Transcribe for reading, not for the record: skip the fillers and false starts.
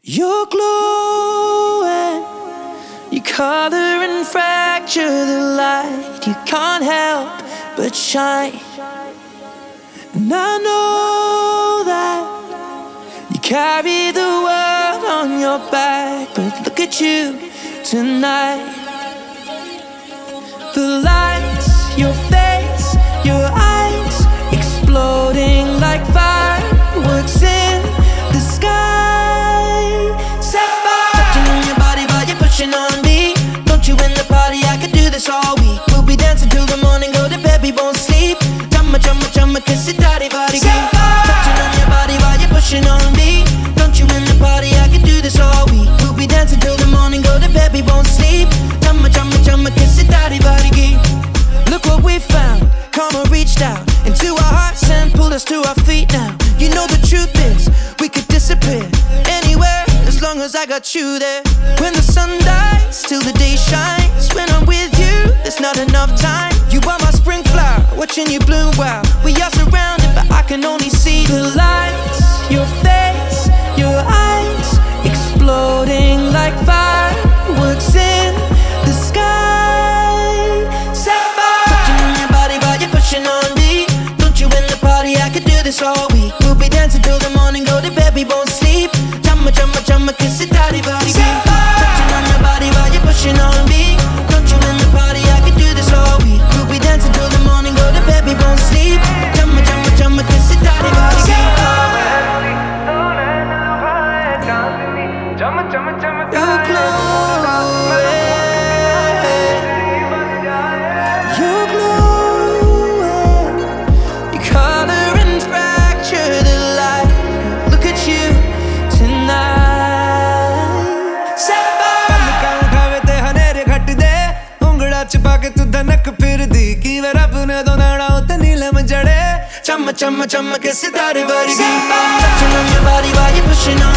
You're glowing, you color and fracture the light. You can't help but shine. And I know that you carry the world on your back, but look at you tonight. The lights, your face, your eyes, exploding like fireworks in the sky. Sapphire, touching on your body while you're pushing on me. Don't you in the party? I could do this all week. We'll be dancing till the morning, go to bed, we won't sleep. Chumma, chumma, chumma, kiss it, daddy, body. Touching on your body while you're pushing on me. Don't you in the party? I could do this all week. We'll be dancing till the morning, go to bed, we won't sleep. Chumma, chumma, chumma, kiss it, daddy, body. Look what we found. Karma reached out into our hearts and pulled us to our feet now. You know the truth is, we could disappear anywhere as long as I got you there. When the sun dies, till the day shines. When I'm with you, there's not enough time. You are my spring flower, watching you bloom wild. We are surrounded, but I can only see the lights. Your face, your eyes, exploding like fireworks in the sky. Pushing on me. Don't you in the party? I could do this all week. We'll be dancing till the morning, go to bed, we won't sleep. Chumma, chumma, chumma, kiss it, daddy, body. Touching on your body while you're pushing on me. Don't you in the party? I could do this all week. We'll be dancing till the morning, go to bed, we won't sleep. Chumma, chumma, chumma, kiss it, daddy, body. You're glowing. You're glowing. You color and fracture the light. Look at you tonight. पलकां उठावे ते हनेरे घट दे उंगड़ा छुपा के तू धनक फिर दी की वे रब ने दो नाड़ा उते नीलम जड़े Chumma, chumma, chumma, kiss it, daddy, body. Touching on your body while you're pushing